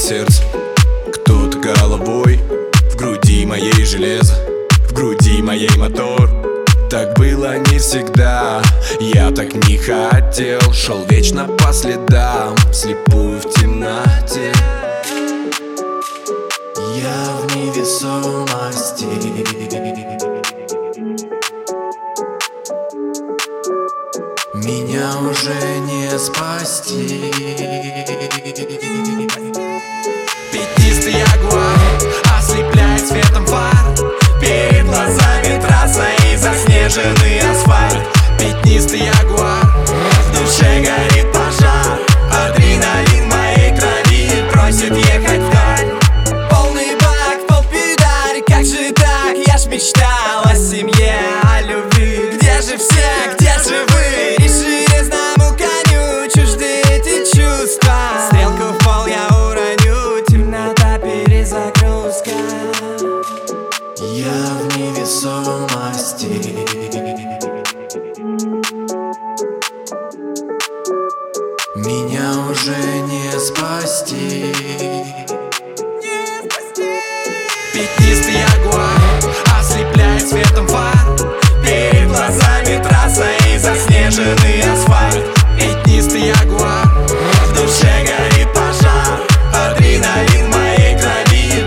сердце, кто-то головой. В груди моей железо, в груди моей мотор. Так было не всегда, я так не хотел. Шел вечно по следам, слепую в темноте. Я в невесомости. Меня уже не спасти. Пятнистый ягуар ослепляет светом фар. Перед глазами трасса и заснеженный асфальт. Пятнистый ягуар, в душе горит пожар. Адреналин в моей крови просит ехать вдаль. Полный бак, полпедаль, как же так? Я ж мечтал о семье, о любви. Где же все, где же вы? И железному коню чужды эти чувства. Стрелку в пол я уроню, темнота, перезагрузка. Я в невесомости. Меня уже не спасти.